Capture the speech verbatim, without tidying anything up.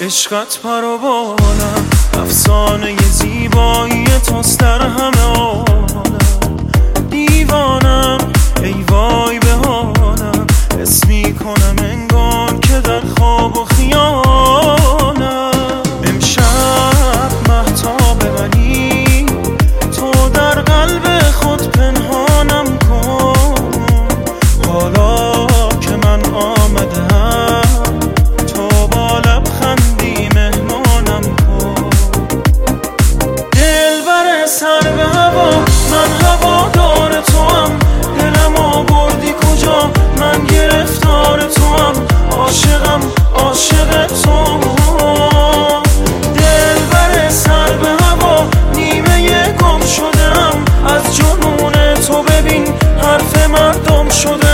عشقت پروانم، افسانه زیبایی توست در همه عالم. دیوانم ای وای به حالم، حس میکنم انگار که در خواب و خیالم. امشب مهتاب منی، تو در قلب خود پنهانم کن. حالا که من آمدم، تو با لبخندی مهمانم کن. دلبر سر به هوا، من هوادار توام. دلم آوردی کجا، من گرفتار توام. عاشقم عاشق تو. دلبر سر به هوا، نیمه گم شدم از جنون تو. ببین حرف مردم شده